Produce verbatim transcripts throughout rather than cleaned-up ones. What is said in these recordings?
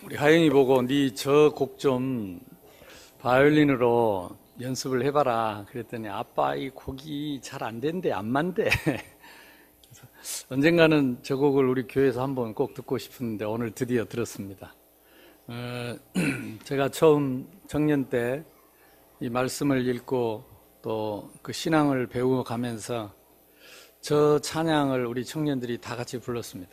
우리 하영이 보고 네 저 곡 좀 바이올린으로 연습을 해봐라 그랬더니 아빠 이 곡이 잘 안 된대, 안 만대. 언젠가는 저 곡을 우리 교회에서 한번 꼭 듣고 싶었는데 오늘 드디어 들었습니다. 어, 제가 처음 청년 때 이 말씀을 읽고 또 그 신앙을 배우고 가면서 저 찬양을 우리 청년들이 다 같이 불렀습니다.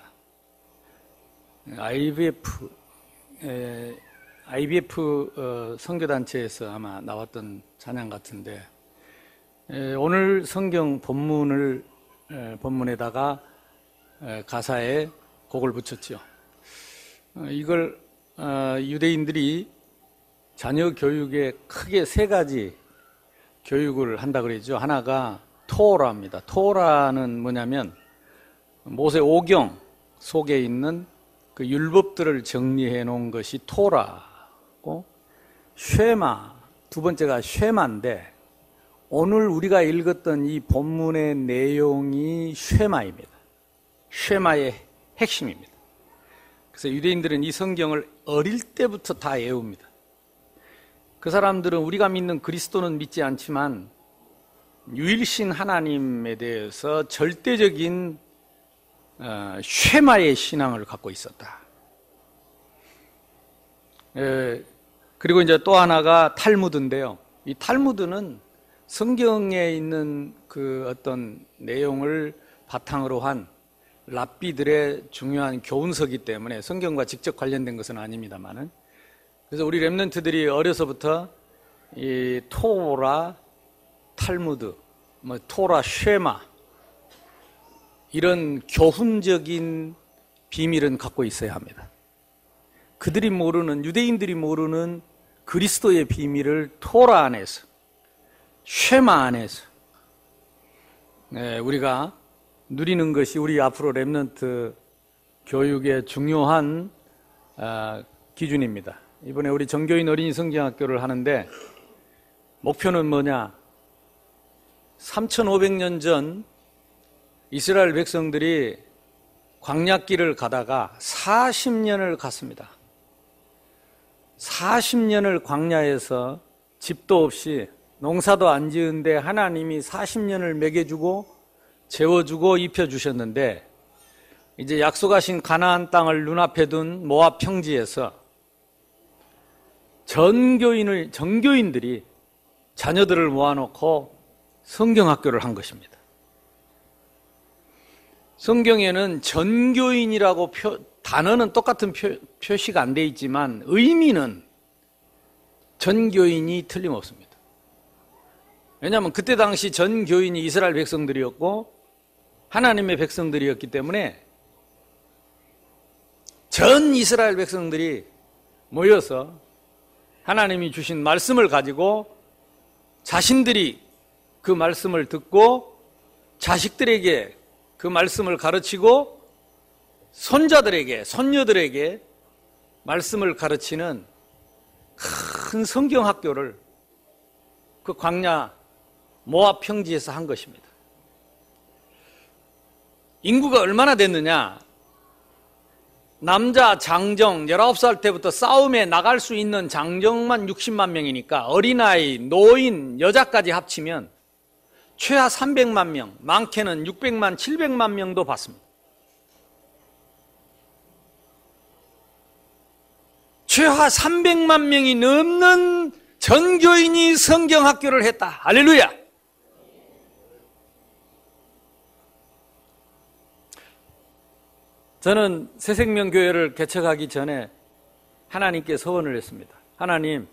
아이비에프 에, 아이비에프 어, 선교단체에서 아마 나왔던 찬양 같은데 에, 오늘 성경 본문을 에, 본문에다가 에, 가사에 곡을 붙였죠. 어, 이걸 어, 유대인들이 자녀 교육에 크게 세 가지 교육을 한다 그러죠. 하나가 토라입니다. 토라는 뭐냐면 모세 오경 속에 있는 그 율법들을 정리해 놓은 것이 토라고, 쉐마 두 번째가 쉐마인데 오늘 우리가 읽었던 이 본문의 내용이 쉐마입니다. 쉐마의 핵심입니다. 그래서 유대인들은 이 성경을 어릴 때부터 다 외웁니다. 그 사람들은 우리가 믿는 그리스도는 믿지 않지만 유일신 하나님에 대해서 절대적인 어, 쉐마의 신앙을 갖고 있었다. 에, 그리고 이제 또 하나가 탈무드인데요. 이 탈무드는 성경에 있는 그 어떤 내용을 바탕으로 한 랍비들의 중요한 교훈서기 때문에 성경과 직접 관련된 것은 아닙니다만은, 그래서 우리 랩런트들이 어려서부터 이 토라, 탈무드, 뭐 토라 쉐마 이런 교훈적인 비밀은 갖고 있어야 합니다. 그들이 모르는, 유대인들이 모르는 그리스도의 비밀을 토라 안에서, 쉐마 안에서 네, 우리가 누리는 것이 우리 앞으로 랩런트 교육의 중요한 어, 기준입니다. 이번에 우리 정교인 어린이 성경학교를 하는데 목표는 뭐냐? 삼천오백 년 전 이스라엘 백성들이 광야길을 가다가 사십 년을 갔습니다. 사십 년을 광야에서 집도 없이 농사도 안 지은데 하나님이 사십 년을 먹여주고 재워주고 입혀주셨는데, 이제 약속하신 가나안 땅을 눈앞에 둔 모압 평지에서 전교인을, 전교인들이 자녀들을 모아놓고 성경학교를 한 것입니다. 성경에는 전교인이라고 표, 단어는 똑같은 표, 표시가 안 돼 있지만 의미는 전교인이 틀림없습니다. 왜냐하면 그때 당시 전교인이 이스라엘 백성들이었고 하나님의 백성들이었기 때문에 전 이스라엘 백성들이 모여서 하나님이 주신 말씀을 가지고 자신들이 그 말씀을 듣고 자식들에게 그 말씀을 가르치고 손자들에게, 손녀들에게 말씀을 가르치는 큰 성경학교를 그 광야 모압 평지에서 한 것입니다. 인구가 얼마나 됐느냐? 남자 장정 열아홉 살 때부터 싸움에 나갈 수 있는 장정만 육십만 명이니까 어린아이, 노인, 여자까지 합치면 최하 삼백만 명, 많게는 육백만, 칠백만 명도 봤습니다. 최하 삼백만 명이 넘는 전교인이 성경학교를 했다. 할렐루야! 저는 새생명교회를 개척하기 전에 하나님께 서원을 했습니다. 하나님,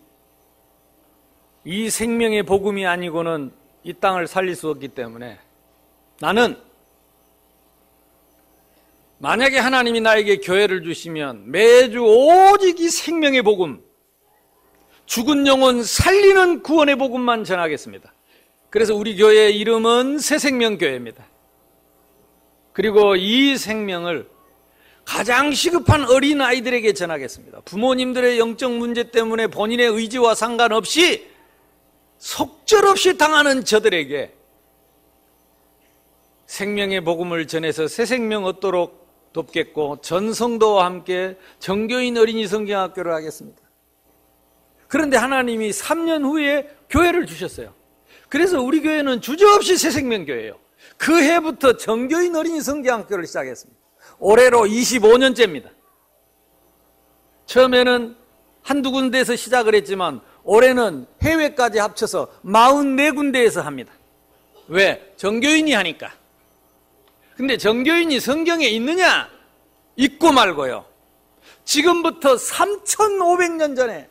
이 생명의 복음이 아니고는 이 땅을 살릴 수 없기 때문에 나는 만약에 하나님이 나에게 교회를 주시면 매주 오직 이 생명의 복음, 죽은 영혼 살리는 구원의 복음만 전하겠습니다. 그래서 우리 교회의 이름은 새생명교회입니다. 그리고 이 생명을 가장 시급한 어린아이들에게 전하겠습니다. 부모님들의 영적 문제 때문에 본인의 의지와 상관없이 속절없이 당하는 저들에게 생명의 복음을 전해서 새 생명 얻도록 돕겠고 전 성도와 함께 정교인 어린이 성경학교를 하겠습니다. 그런데 하나님이 삼 년 후에 교회를 주셨어요. 그래서 우리 교회는 주저없이 새생명교회예요. 그 해부터 정교인 어린이 성경학교를 시작했습니다. 올해로 이십오 년째입니다. 처음에는 한두 군데에서 시작을 했지만 올해는 해외까지 합쳐서 사십사 군데에서 합니다. 왜? 정교인이 하니까. 근데 정교인이 성경에 있느냐? 있고 말고요. 지금부터 삼천오백 년 전에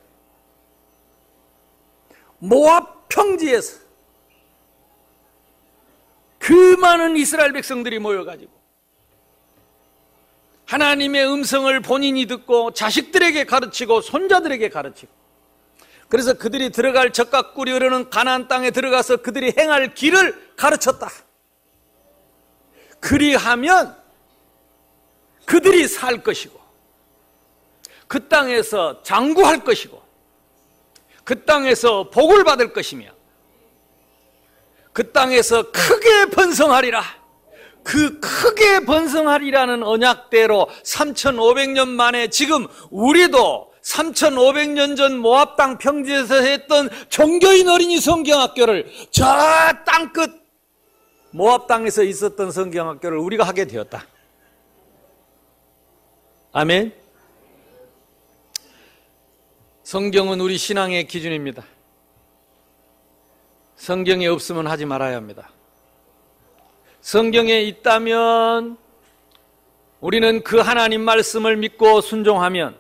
모압 평지에서 그 많은 이스라엘 백성들이 모여가지고 하나님의 음성을 본인이 듣고 자식들에게 가르치고 손자들에게 가르치고, 그래서 그들이 들어갈 젖과 꿀이 흐르는 가나안 땅에 들어가서 그들이 행할 길을 가르쳤다. 그리하면 그들이 살 것이고 그 땅에서 장구할 것이고 그 땅에서 복을 받을 것이며 그 땅에서 크게 번성하리라. 그 크게 번성하리라는 언약대로 삼천오백 년 만에 지금 우리도 삼천오백 년 전 모압 땅 평지에서 했던 정교인 어린이 성경학교를 저 땅끝 모압 땅에서 있었던 성경학교를 우리가 하게 되었다. 아멘. 성경은 우리 신앙의 기준입니다. 성경에 없으면 하지 말아야 합니다. 성경에 있다면 우리는 그 하나님 말씀을 믿고 순종하면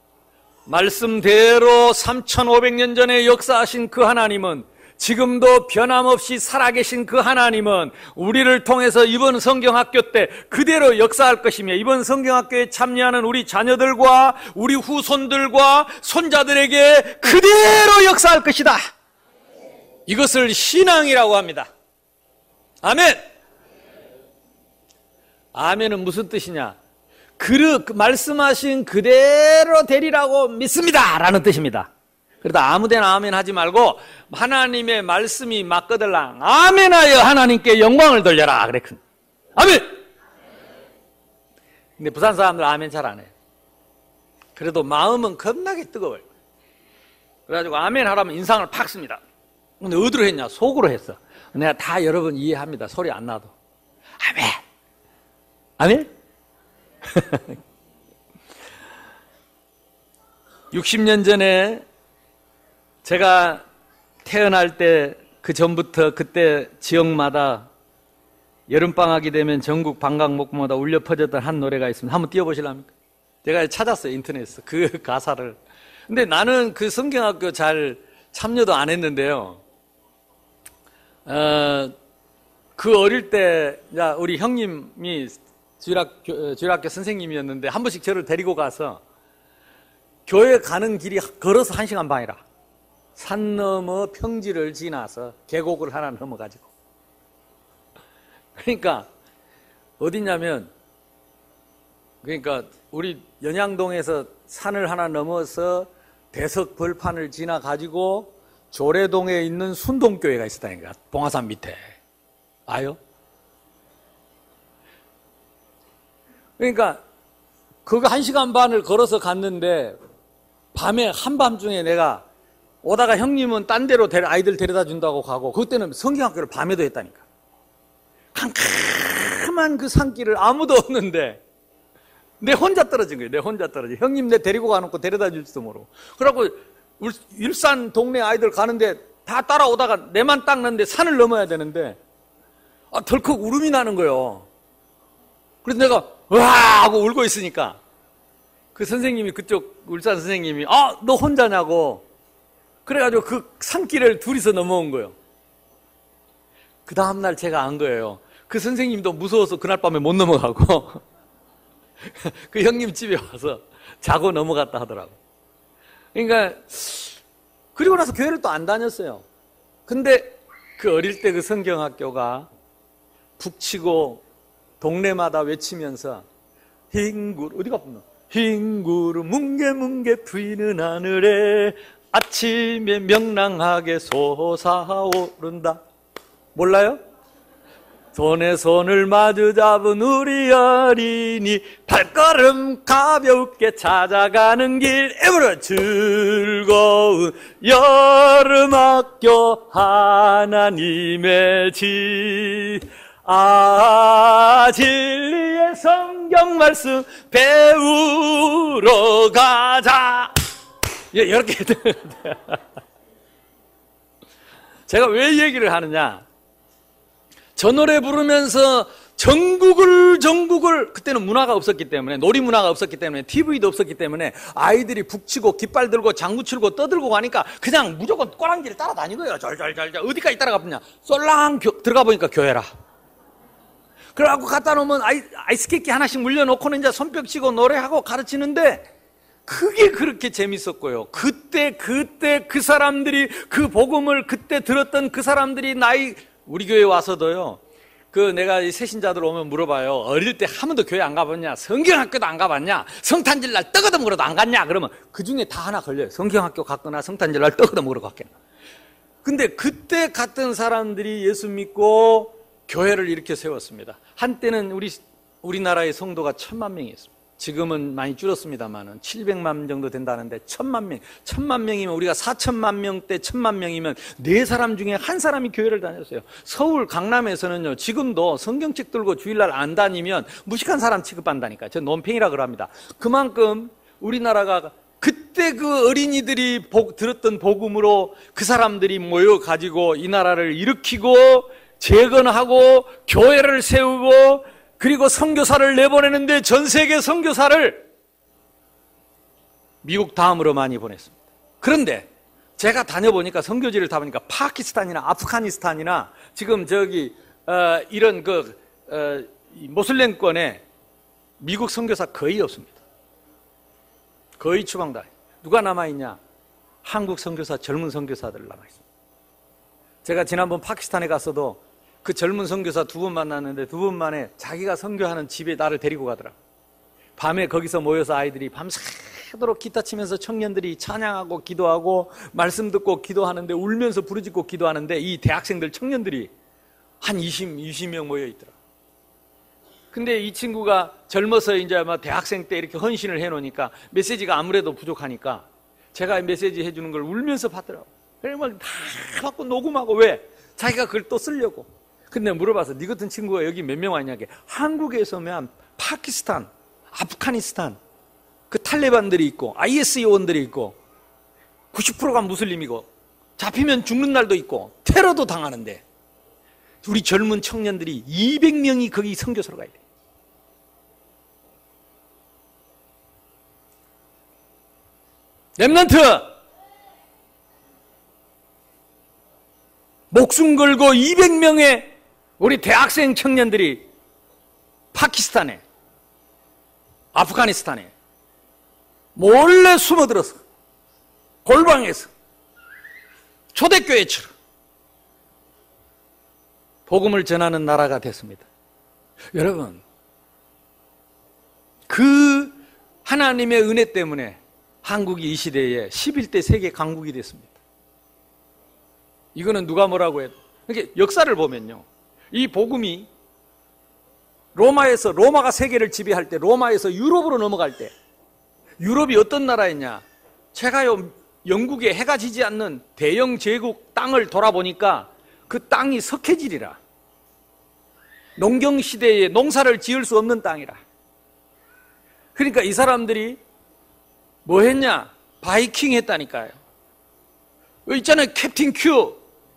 말씀대로 삼천오백 년 전에 역사하신 그 하나님은 지금도 변함없이 살아계신 그 하나님은 우리를 통해서 이번 성경학교 때 그대로 역사할 것이며 이번 성경학교에 참여하는 우리 자녀들과 우리 후손들과 손자들에게 그대로 역사할 것이다. 이것을 신앙이라고 합니다. 아멘. 아멘은 무슨 뜻이냐? 그 말씀하신 그대로 되리라고 믿습니다 라는 뜻입니다. 그러다 아무데나 아멘 하지 말고 하나님의 말씀이 맞거들랑 아멘하여 하나님께 영광을 돌려라 그랬거든. 아멘. 근데 부산 사람들 아멘 잘 안 해. 그래도 마음은 겁나게 뜨거워요. 그래가지고 아멘 하라면 인상을 팍 씁니다. 근데 어디로 했냐? 속으로 했어. 내가 다 여러분 이해합니다. 소리 안 나도. 아멘. 아멘. 육십 년 전에 제가 태어날 때 그 전부터 그때 지역마다 여름방학이 되면 전국 방학목마다 울려 퍼졌던 한 노래가 있습니다. 한번 띄워보실랍니까? 제가 찾았어요, 인터넷에서 그 가사를. 근데 나는 그 성경학교 잘 참여도 안 했는데요. 어, 그 어릴 때 우리 형님이 주일학교, 주일학교 선생님이었는데 한 번씩 저를 데리고 가서 교회 가는 길이 걸어서 한 시간 반이라. 산 넘어 평지를 지나서 계곡을 하나 넘어가지고. 그러니까 어디냐면, 그러니까 우리 연양동에서 산을 하나 넘어서 대석 벌판을 지나가지고 조례동에 있는 순동교회가 있었다니까. 봉화산 밑에. 아요? 그러니까 그거 한 시간 반을 걸어서 갔는데 밤에 한밤중에 내가 오다가 형님은 딴 데로 아이들 데려다 준다고 가고 그때는 성경학교를 밤에도 했다니까. 캄캄한 그 산길을 아무도 없는데 내 혼자 떨어진 거예요. 내 혼자 떨어진. 형님 내 데리고 가놓고 데려다 줄지도 모르고. 그러고 일산 동네 아이들 가는데 다 따라오다가 내만 닦는데 산을 넘어야 되는데 아, 덜컥 울음이 나는 거예요. 그래서 내가 와 하고 울고 있으니까 그 선생님이 그쪽 울산 선생님이 아, 너 혼자냐고. 그래가지고 그 산길을 둘이서 넘어온 거예요. 그 다음날 제가 안 거예요. 그 선생님도 무서워서 그날 밤에 못 넘어가고 그 형님 집에 와서 자고 넘어갔다 하더라고. 그러니까 그리고 나서 교회를 또 안 다녔어요. 근데 그 어릴 때 그 성경학교가 북치고 동네마다 외치면서 흰 구름 어디가 붙나? 흰 구름 뭉게뭉게 트이는 하늘에 아침에 명랑하게 솟아오른다. 몰라요? 손에 손을 마주 잡은 우리 어린이 발걸음 가볍게 찾아가는 길 에브라 즐거운 여름학교 하나님의 집. 아, 진리의 성경 말씀 배우러 가자. 예, 이렇게 제가 왜 얘기를 하느냐? 저 노래 부르면서 전국을 전국을 그때는 문화가 없었기 때문에, 놀이 문화가 없었기 때문에, 티비도 없었기 때문에 아이들이 북치고 깃발 들고 장구 치고 떠들고 가니까 그냥 무조건 꼬랑지를 따라다니고요. 절절절절 어디까지 따라가보냐? 쏠랑 들어가 보니까 교회라. 그래갖고 갖다 놓으면 아이, 아이스케이크 하나씩 물려놓고는 이제 손뼉 치고 노래하고 가르치는데 그게 그렇게 재밌었고요. 그때 그때 그 사람들이 그 복음을 그때 들었던 그 사람들이 나이 우리 교회 와서도요. 그 내가 이 새신자들 오면 물어봐요. 어릴 때 한 번도 교회 안 가봤냐? 성경학교도 안 가봤냐? 성탄절 날 떡얻어 먹으러도 안 갔냐? 그러면 그 중에 다 하나 걸려요. 성경학교 갔거나 성탄절 날 떡얻어 먹으러 갔거나. 근데 그때 갔던 사람들이 예수 믿고 교회를 이렇게 세웠습니다. 한때는 우리 우리나라의 성도가 천만 명이었습니다. 지금은 많이 줄었습니다만은 칠백만 정도 된다는데 천만 명, 천만 명이면 우리가 사천만 명대 천만 명이면 네 사람 중에 한 사람이 교회를 다녔어요. 서울 강남에서는요 지금도 성경책 들고 주일날 안 다니면 무식한 사람 취급한다니까요. 저 논팽이라 그럽니다. 그만큼 우리나라가 그때 그 어린이들이 복, 들었던 복음으로 그 사람들이 모여가지고 이 나라를 일으키고 재건하고 교회를 세우고 그리고 선교사를 내보내는데 전 세계 선교사를 미국 다음으로 많이 보냈습니다. 그런데 제가 다녀보니까 선교지를 다 보니까 파키스탄이나 아프가니스탄이나 지금 저기 어, 이런 그 어, 모슬렘권에 미국 선교사 거의 없습니다. 거의 추방다. 누가 남아있냐? 한국 선교사, 젊은 선교사들 남아있습니다. 제가 지난번 파키스탄에 갔어도 그 젊은 선교사 두 분 만났는데 두 분 만에 자기가 선교하는 집에 나를 데리고 가더라고요. 밤에 거기서 모여서 아이들이 밤새도록 기타 치면서 청년들이 찬양하고 기도하고 말씀 듣고 기도하는데 울면서 부르짖고 기도하는데 이 대학생들 청년들이 한 이십, 이십 명 모여 있더라고요. 근데 이 친구가 젊어서 이제 아마 대학생 때 이렇게 헌신을 해놓으니까 메시지가 아무래도 부족하니까 제가 메시지 해주는 걸 울면서 받더라고요. 그래서 막 다 받고 녹음하고 왜? 자기가 그걸 또 쓰려고. 근데 물어봐서 네 같은 친구가 여기 몇 명 왔냐게 한국에서면 파키스탄, 아프가니스탄 그 탈레반들이 있고 아이에스 요원들이 있고 구십 퍼센트가 무슬림이고 잡히면 죽는 날도 있고 테러도 당하는데 우리 젊은 청년들이 이백 명이 거기 선교사로 가야 돼. 렘넌트 목숨 걸고 이백 명의 우리 대학생 청년들이 파키스탄에 아프가니스탄에 몰래 숨어들어서 골방에서 초대교회처럼 복음을 전하는 나라가 됐습니다. 여러분 그 하나님의 은혜 때문에 한국이 이 시대에 십일 대 세계 강국이 됐습니다. 이거는 누가 뭐라고 해도 이렇게 역사를 보면요 이 복음이 로마에서 로마가 세계를 지배할 때 로마에서 유럽으로 넘어갈 때 유럽이 어떤 나라였냐 제가요 영국에 해가 지지 않는 대영 제국 땅을 돌아보니까 그 땅이 석회질이라 농경시대에 농사를 지을 수 없는 땅이라. 그러니까 이 사람들이 뭐 했냐 바이킹 했다니까요. 있잖아요 캡틴 큐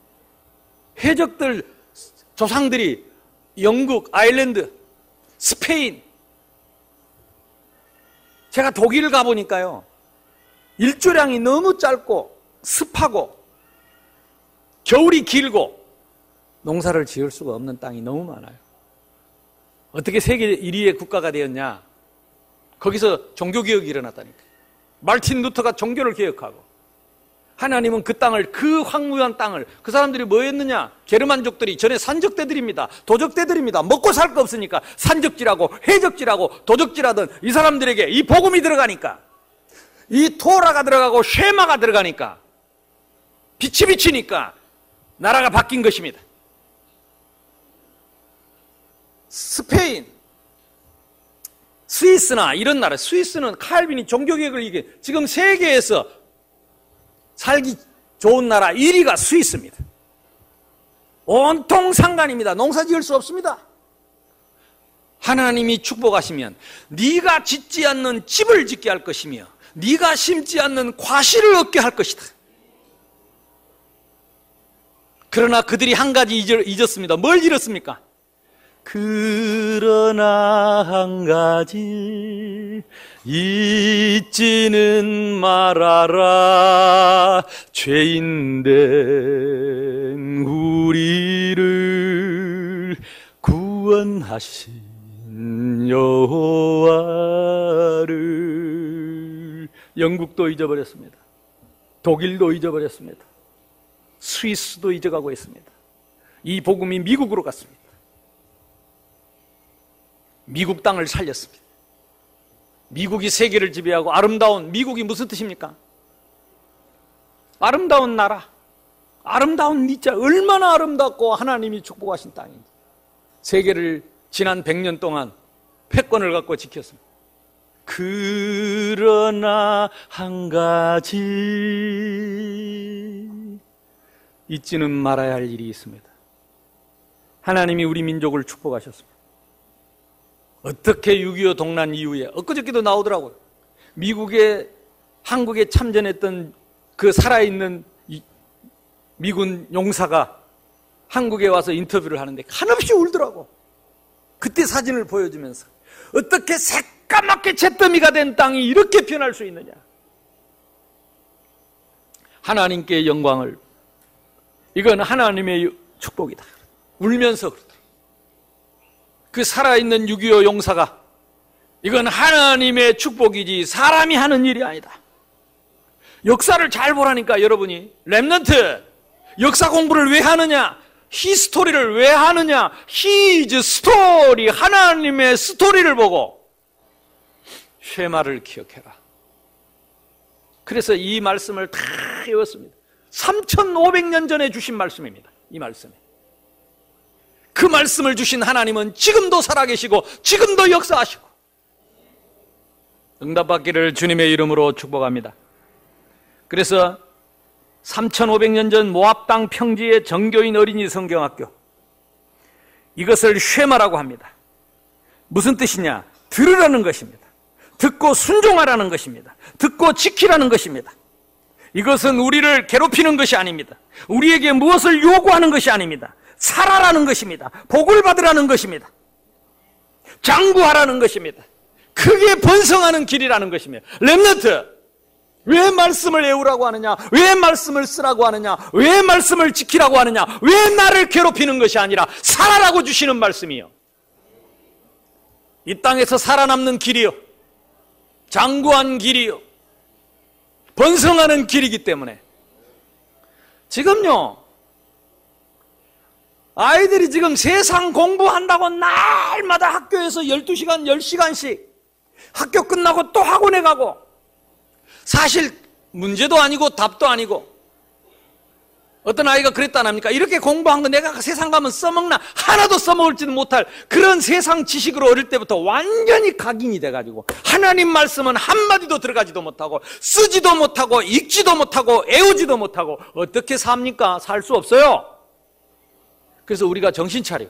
해적들 조상들이 영국, 아일랜드, 스페인. 제가 독일을 가보니까요 일조량이 너무 짧고 습하고 겨울이 길고 농사를 지을 수가 없는 땅이 너무 많아요. 어떻게 세계 일 위의 국가가 되었냐? 거기서 종교개혁이 일어났다니까. 말틴 루터가 종교를 개혁하고 하나님은 그 땅을 그 황무한 땅을 그 사람들이 뭐 했느냐? 게르만족들이 전에 산적대들입니다. 도적대들입니다. 먹고 살 거 없으니까 산적질하고 해적질하고 도적질하던 이 사람들에게 이 복음이 들어가니까 이 토라가 들어가고 쉐마가 들어가니까 빛이 비치니까 나라가 바뀐 것입니다. 스페인, 스위스나 이런 나라, 스위스는 칼빈이 종교개혁을 이게 지금 세계에서 살기 좋은 나라 일 위가 스위스입니다. 온통 상간입니다. 농사 지을 수 없습니다. 하나님이 축복하시면 네가 짓지 않는 집을 짓게 할 것이며 네가 심지 않는 과실을 얻게 할 것이다. 그러나 그들이 한 가지 잊었습니다. 뭘 잃었습니까? 그러나 한 가지 잊지는 말아라. 죄인된 우리를 구원하신 여호와를. 영국도 잊어버렸습니다. 독일도 잊어버렸습니다. 스위스도 잊어가고 있습니다. 이 복음이 미국으로 갔습니다. 미국 땅을 살렸습니다. 미국이 세계를 지배하고 아름다운, 미국이 무슨 뜻입니까? 아름다운 나라, 아름다운 미자, 얼마나 아름답고 하나님이 축복하신 땅인지. 세계를 지난 백 년 동안 패권을 갖고 지켰습니다. 그러나 한 가지 잊지는 말아야 할 일이 있습니다. 하나님이 우리 민족을 축복하셨습니다. 어떻게 육이오 동란 이후에 엊그저께도 나오더라고요. 미국에 한국에 참전했던 그 살아있는 미군 용사가 한국에 와서 인터뷰를 하는데 한없이 울더라고. 그때 사진을 보여주면서 어떻게 새까맣게 잿더미가 된 땅이 이렇게 변할 수 있느냐. 하나님께 영광을, 이건 하나님의 축복이다. 울면서 그러더라고요. 그 살아있는 육이오 용사가 이건 하나님의 축복이지 사람이 하는 일이 아니다. 역사를 잘 보라니까. 여러분이 렘넌트 역사 공부를 왜 하느냐? 히스토리를 왜 하느냐? 히즈 스토리, 하나님의 스토리를 보고 쉐마를 기억해라. 그래서 이 말씀을 다 외웠습니다. 삼천오백 년 전에 주신 말씀입니다. 이 말씀이. 그 말씀을 주신 하나님은 지금도 살아계시고 지금도 역사하시고 응답받기를 주님의 이름으로 축복합니다. 그래서 삼천오백 년 전 모압 땅 평지의 정교인 어린이 성경학교, 이것을 쉐마라고 합니다. 무슨 뜻이냐? 들으라는 것입니다. 듣고 순종하라는 것입니다. 듣고 지키라는 것입니다. 이것은 우리를 괴롭히는 것이 아닙니다. 우리에게 무엇을 요구하는 것이 아닙니다. 살아라는 것입니다. 복을 받으라는 것입니다. 장구하라는 것입니다. 크게 번성하는 길이라는 것입니다. 렘넌트, 왜 말씀을 외우라고 하느냐? 왜 말씀을 쓰라고 하느냐? 왜 말씀을 지키라고 하느냐? 왜 나를 괴롭히는 것이 아니라 살아라고 주시는 말씀이요. 이 땅에서 살아남는 길이요, 장구한 길이요, 번성하는 길이기 때문에 지금요, 아이들이 지금 세상 공부한다고 날마다 학교에서 열두 시간, 열 시간씩 학교 끝나고 또 학원에 가고, 사실 문제도 아니고 답도 아니고, 어떤 아이가 그랬다 안 합니까? 이렇게 공부한 거 내가 세상 가면 써먹나? 하나도 써먹을지도 못할 그런 세상 지식으로 어릴 때부터 완전히 각인이 돼가지고 하나님 말씀은 한마디도 들어가지도 못하고 쓰지도 못하고 읽지도 못하고 애우지도 못하고 어떻게 삽니까? 살 수 없어요. 그래서 우리가 정신 차리고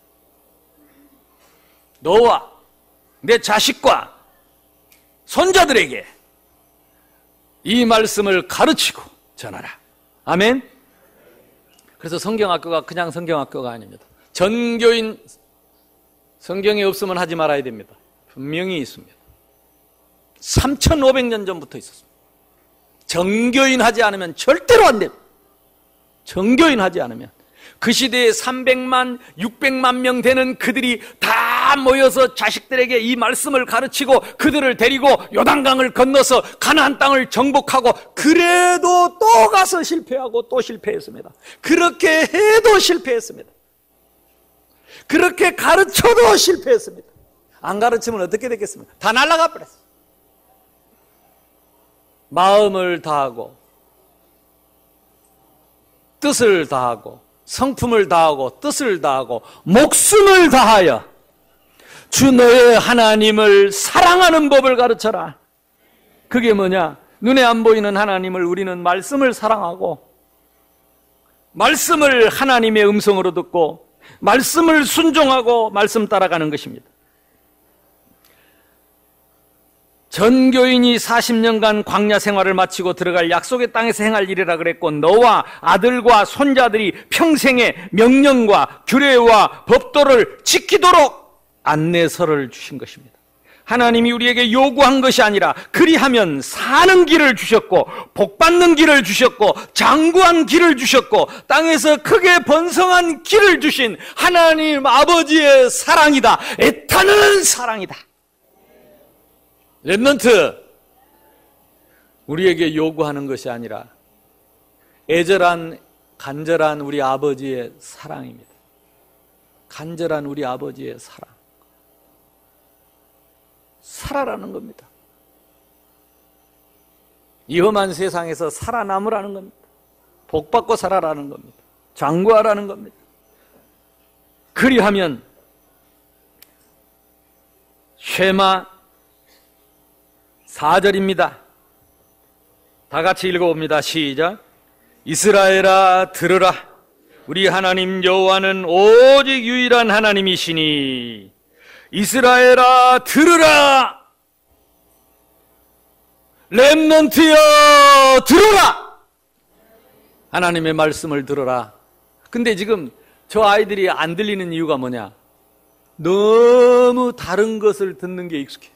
너와 내 자식과 손자들에게 이 말씀을 가르치고 전하라. 아멘. 그래서 성경학교가 그냥 성경학교가 아닙니다. 전교인, 성경이 없으면 하지 말아야 됩니다. 분명히 있습니다. 삼천오백 년 전부터 있었습니다. 정교인 하지 않으면 절대로 안 됩니다. 정교인 하지 않으면. 그 시대에 삼백만, 육백만 명 되는 그들이 다 모여서 자식들에게 이 말씀을 가르치고 그들을 데리고 요단강을 건너서 가나안 땅을 정복하고, 그래도 또 가서 실패하고 또 실패했습니다. 그렇게 해도 실패했습니다. 그렇게 가르쳐도 실패했습니다. 안 가르치면 어떻게 됐겠습니까? 다 날아가 버렸어요. 마음을 다하고 뜻을 다하고 성품을 다하고 뜻을 다하고 목숨을 다하여 주 너의 하나님을 사랑하는 법을 가르쳐라. 그게 뭐냐? 눈에 안 보이는 하나님을 우리는 말씀을 사랑하고 말씀을 하나님의 음성으로 듣고 말씀을 순종하고 말씀 따라가는 것입니다. 전 교인이 사십 년간 광야 생활을 마치고 들어갈 약속의 땅에서 행할 일이라 그랬고 너와 아들과 손자들이 평생의 명령과 규례와 법도를 지키도록 안내서를 주신 것입니다. 하나님이 우리에게 요구한 것이 아니라 그리하면 사는 길을 주셨고 복받는 길을 주셨고 장구한 길을 주셨고 땅에서 크게 번성한 길을 주신 하나님 아버지의 사랑이다. 애타는 사랑이다. 렘넌트, 우리에게 요구하는 것이 아니라 애절한 간절한 우리 아버지의 사랑입니다. 간절한 우리 아버지의 사랑. 살아라는 겁니다. 이 험한 세상에서 살아남으라는 겁니다. 복받고 살아라는 겁니다. 장구하라는 겁니다. 그리하면 쉐마 사 절입니다. 다 같이 읽어봅니다. 시작. 이스라엘아 들으라. 우리 하나님 여호와는 오직 유일한 하나님이시니 이스라엘아 들으라. 렘넌트여 들으라. 하나님의 말씀을 들어라. 근데 지금 저 아이들이 안 들리는 이유가 뭐냐? 너무 다른 것을 듣는 게 익숙해.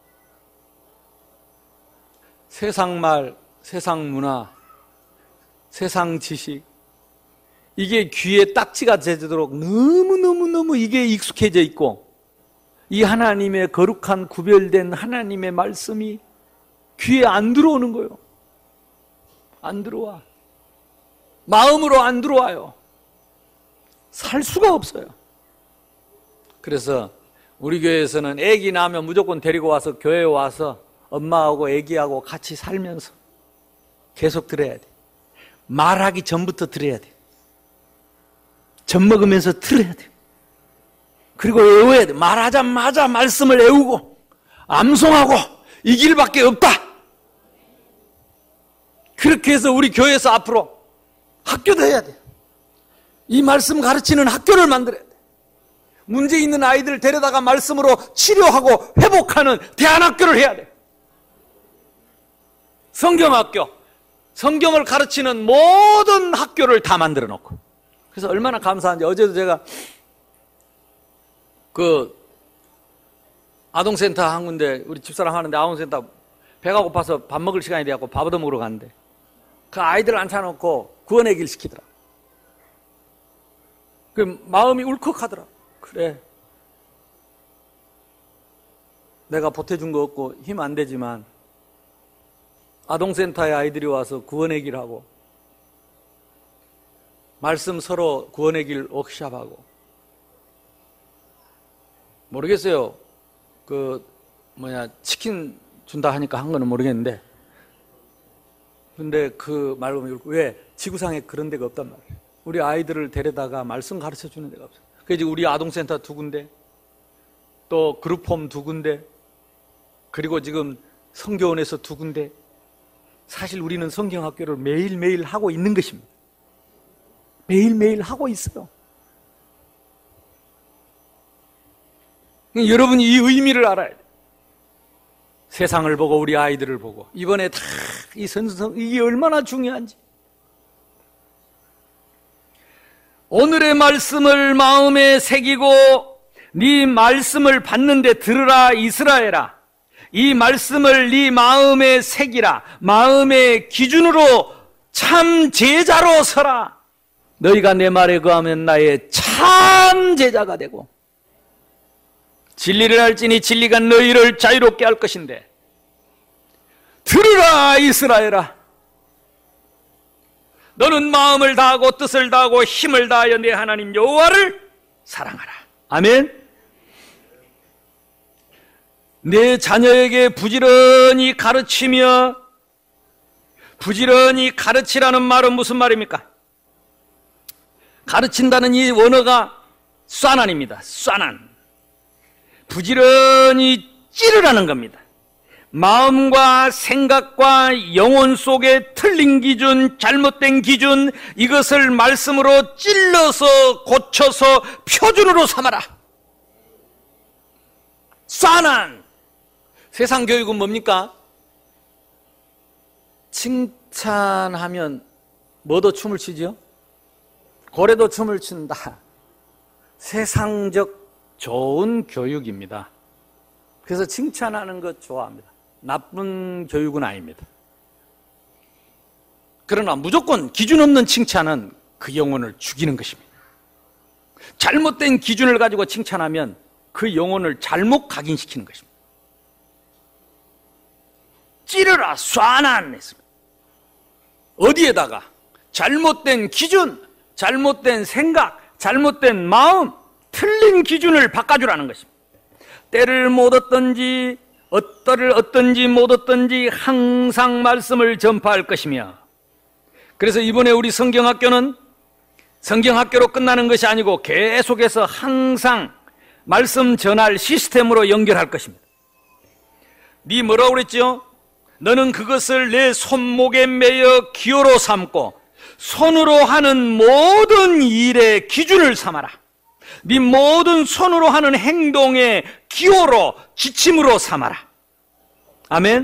세상 말, 세상 문화, 세상 지식, 이게 귀에 딱지가 되도록 너무너무너무 이게 익숙해져 있고 이 하나님의 거룩한 구별된 하나님의 말씀이 귀에 안 들어오는 거예요. 안 들어와. 마음으로 안 들어와요. 살 수가 없어요. 그래서 우리 교회에서는 애기 낳으면 무조건 데리고 와서 교회에 와서 엄마하고 애기하고 같이 살면서 계속 들어야 돼. 말하기 전부터 들어야 돼. 젖 먹으면서 들어야 돼. 그리고 외워야 돼. 말하자마자 말씀을 외우고 암송하고 이 길밖에 없다. 그렇게 해서 우리 교회에서 앞으로 학교도 해야 돼. 이 말씀 가르치는 학교를 만들어야 돼. 문제 있는 아이들 데려다가 말씀으로 치료하고 회복하는 대안학교를 해야 돼. 성경학교, 성경을 가르치는 모든 학교를 다 만들어 놓고. 그래서 얼마나 감사한지 어제도 제가 그 아동센터 한 군데 우리 집사람 하는데 아동센터 배가 고파서 밥 먹을 시간이 돼갖고 밥 얻어 먹으러 갔는데 그 아이들 앉혀놓고 구원의 길 시키더라. 그 마음이 울컥하더라. 그래, 내가 보태준 거 없고 힘 안 되지만 아동센터에 아이들이 와서 구원의 길하고 말씀 서로 구원의 길 워크숍하고 모르겠어요. 그 뭐냐 치킨 준다 하니까 한 거는 모르겠는데 근데 그 말로 왜 지구상에 그런 데가 없단 말이에요. 우리 아이들을 데려다가 말씀 가르쳐 주는 데가 없어요. 그래서 우리 아동센터 두 군데 또 그룹홈 두 군데 그리고 지금 성교원에서 두 군데 사실 우리는 성경학교를 매일매일 하고 있는 것입니다. 매일매일 하고 있어요. 여러분이 이 의미를 알아야 돼요. 세상을 보고 우리 아이들을 보고 이번에 다 이 선성 이게 얼마나 중요한지 오늘의 말씀을 마음에 새기고 네 말씀을 받는데 들으라 이스라엘아 이 말씀을 네 마음에 새기라 마음의 기준으로 참 제자로 서라 너희가 내 말에 거하면 나의 참 제자가 되고 진리를 알지니 진리가 너희를 자유롭게 할 것인데 들으라 이스라엘아 너는 마음을 다하고 뜻을 다하고 힘을 다하여 내 하나님 여호와를 사랑하라. 아멘. 내 자녀에게 부지런히 가르치며 부지런히 가르치라는 말은 무슨 말입니까? 가르친다는 이 원어가 쏴난입니다. 쏴난. 부지런히 찌르라는 겁니다. 마음과 생각과 영혼 속에 틀린 기준, 잘못된 기준, 이것을 말씀으로 찔러서 고쳐서 표준으로 삼아라. 쏴난 세상 교육은 뭡니까? 칭찬하면 뭐도 춤을 추죠? 고래도 춤을 춘다. 세상적 좋은 교육입니다. 그래서 칭찬하는 것 좋아합니다. 나쁜 교육은 아닙니다. 그러나 무조건 기준 없는 칭찬은 그 영혼을 죽이는 것입니다. 잘못된 기준을 가지고 칭찬하면 그 영혼을 잘못 각인시키는 것입니다. 찌르라 쏴난 했습니다. 어디에다가? 잘못된 기준, 잘못된 생각, 잘못된 마음, 틀린 기준을 바꿔주라는 것입니다. 때를 못 얻든지 어떠를 얻든지 못 얻든지 항상 말씀을 전파할 것이며, 그래서 이번에 우리 성경학교는 성경학교로 끝나는 것이 아니고 계속해서 항상 말씀 전할 시스템으로 연결할 것입니다. 네 뭐라고 그랬죠? 너는 그것을 내 손목에 매여 기호로 삼고 손으로 하는 모든 일의 기준을 삼아라. 네 모든 손으로 하는 행동의 기호로, 지침으로 삼아라. 아멘.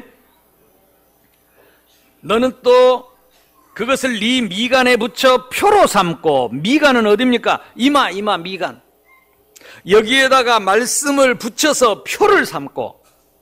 너는 또 그것을 네 미간에 붙여 표로 삼고, 미간은 어디입니까? 이마, 이마, 미간. 여기에다가 말씀을 붙여서 표를 삼고,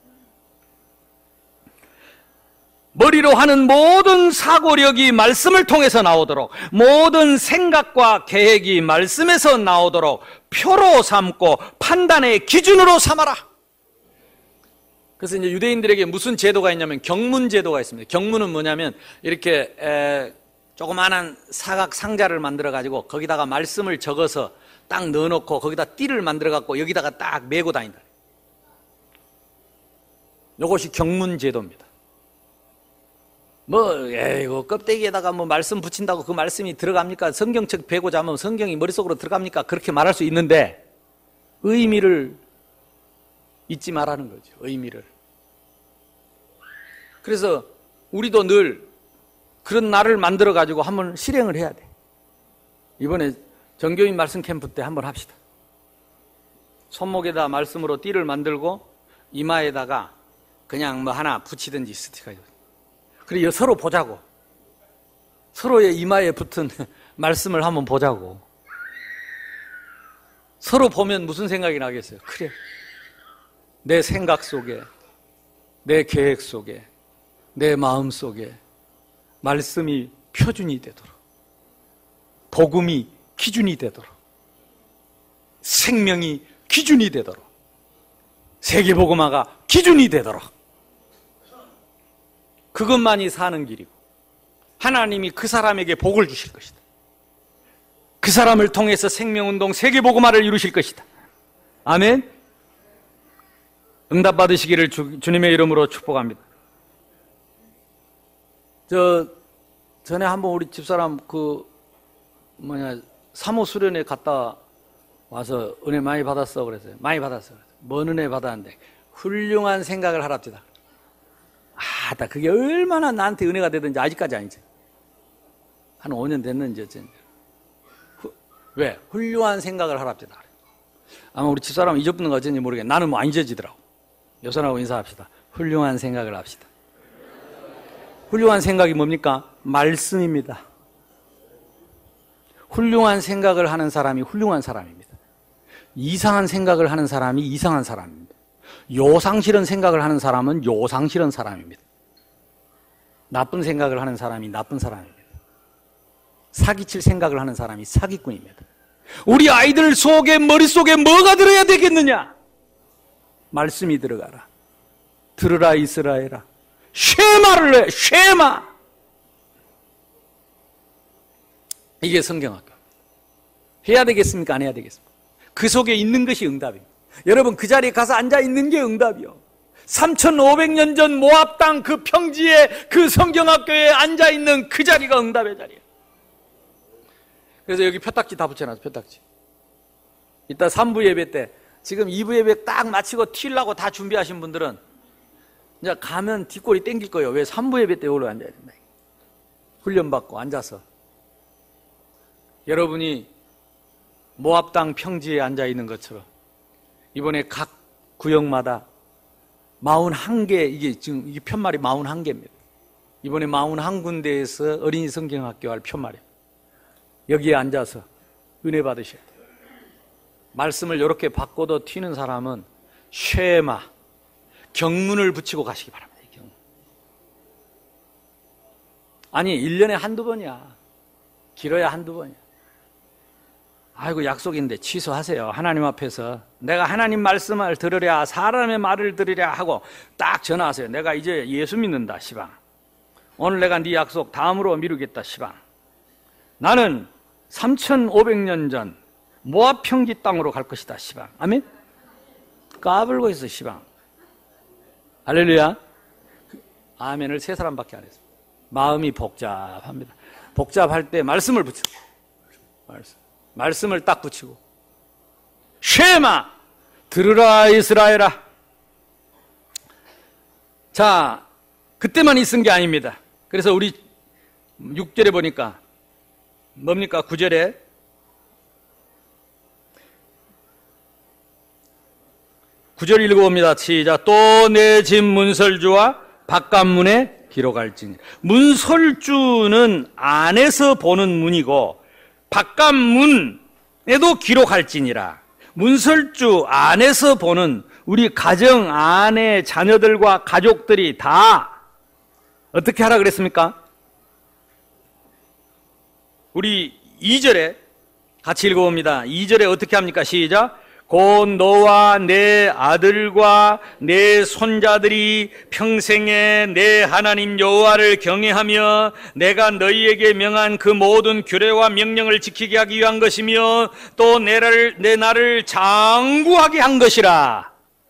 머리로 하는 모든 사고력이 말씀을 통해서 나오도록, 모든 생각과 계획이 말씀에서 나오도록 표로 삼고 판단의 기준으로 삼아라. 그래서 이제 유대인들에게 무슨 제도가 있냐면 경문 제도가 있습니다. 경문은 뭐냐면 이렇게 에, 조그마한 사각 상자를 만들어 가지고 거기다가 말씀을 적어서 딱 넣어놓고 거기다 띠를 만들어 갖고 여기다가 딱 메고 다닌다. 이것이 경문 제도입니다. 뭐, 에이고, 껍데기에다가 뭐 말씀 붙인다고 그 말씀이 들어갑니까? 성경책 베고 자면 성경이 머릿속으로 들어갑니까? 그렇게 말할 수 있는데, 의미를 잊지 말라는 거죠. 의미를. 그래서 우리도 늘 그런 날을 만들어가지고 한번 실행을 해야 돼. 이번에 정교인 말씀 캠프 때 한번 합시다. 손목에다 말씀으로 띠를 만들고, 이마에다가 그냥 뭐 하나 붙이든지 스티커. 그리고 서로 보자고. 서로의 이마에 붙은 말씀을 한번 보자고. 서로 보면 무슨 생각이 나겠어요? 그래. 내 생각 속에, 내 계획 속에, 내 마음 속에 말씀이 표준이 되도록, 복음이 기준이 되도록, 생명이 기준이 되도록, 세계복음화가 기준이 되도록, 그것만이 사는 길이고 하나님이 그 사람에게 복을 주실 것이다. 그 사람을 통해서 생명운동 세계복음화를 이루실 것이다. 아멘. 응답 받으시기를 주, 주님의 이름으로 축복합니다. 저 전에 한번 우리 집사람 그 뭐냐 사모 수련회 갔다 와서 은혜 많이 받았어 그랬어요. 많이 받았어. 뭔 은혜 받았는데 훌륭한 생각을 하랍니다. 아, 나 그게 얼마나 나한테 은혜가 되든지 아직까지 아니지. 한 오 년 됐는지 어쩐지. 후, 왜? 훌륭한 생각을 하랍니다. 아마 우리 집사람은 잊어붙는 거 어쩐지 모르겠네. 나는 뭐 안 잊어지더라고. 여선하고 인사합시다. 훌륭한 생각을 합시다. 훌륭한 생각이 뭡니까? 말씀입니다. 훌륭한 생각을 하는 사람이 훌륭한 사람입니다. 이상한 생각을 하는 사람이 이상한 사람입니다. 요상실은 생각을 하는 사람은 요상실은 사람입니다. 나쁜 생각을 하는 사람이 나쁜 사람입니다. 사기칠 생각을 하는 사람이 사기꾼입니다. 우리 아이들 속에 머릿속에 뭐가 들어야 되겠느냐? 말씀이 들어가라. 들으라 이스라엘아. 쉐마를 해. 쉐마. 이게 성경학교. 해야 되겠습니까? 안 해야 되겠습니까? 그 속에 있는 것이 응답입니다. 여러분 그 자리에 가서 앉아있는 게 응답이요. 삼천오백 년 전 모압 땅 그 평지에 그 성경학교에 앉아있는 그 자리가 응답의 자리예요. 그래서 여기 표딱지 다 붙여놨어. 표딱지. 이따 삼 부 예배 때 지금 이 부 예배 딱 마치고 튀려고 다 준비하신 분들은 이제 가면 뒷골이 땡길 거예요. 왜? 삼 부 예배 때 올라 앉아야 된다. 훈련받고 앉아서. 여러분이 모압 땅 평지에 앉아 있는 것처럼 이번에 각 구역마다 사십일 개, 이게 지금 이게 편말이 사십일 개입니다. 이번에 사십일 군데에서 어린이 성경학교 할 편말이에요. 여기에 앉아서 은혜 받으셔야 돼요. 말씀을 이렇게 바꿔도 튀는 사람은 쉐마, 경문을 붙이고 가시기 바랍니다. 경문. 아니, 일 년에 한두 번이야. 길어야 한두 번이야. 아이고, 약속인데 취소하세요. 하나님 앞에서 내가 하나님 말씀을 들으랴, 사람의 말을 들으랴 하고 딱 전화하세요. 내가 이제 예수 믿는다, 시방. 오늘 내가 네 약속 다음으로 미루겠다, 시방. 나는 삼천오백 년 전 모압 평지 땅으로 갈 것이다, 시방. 아멘? 까불고 있어, 시방. 할렐루야. 아멘을 세 사람밖에 안 했어요. 마음이 복잡합니다. 복잡할 때 말씀을 붙이고, 말씀. 말씀을 딱 붙이고, 쉐마, 들으라 이스라엘아. 자, 그때만 있은 게 아닙니다. 그래서 우리 육 절에 보니까 뭡니까? 구 절에 구 절 읽어봅니다. 시작. 또 내 집 문설주와 바깥문에 기록할지니. 문설주는 안에서 보는 문이고 바깥문에도 기록할지니라. 문설주 안에서 보는 우리 가정 안에 자녀들과 가족들이 다 어떻게 하라 그랬습니까? 우리 이 절에 같이 읽어봅니다. 이 절에 어떻게 합니까? 시작. 곧 너와 내 아들과 내 손자들이 평생에 내 하나님 여호와를 경외하며 내가 너희에게 명한 그 모든 규례와 명령을 지키게 하기 위한 것이며 또 내 나를, 내 나를 장구하게 한 것이라.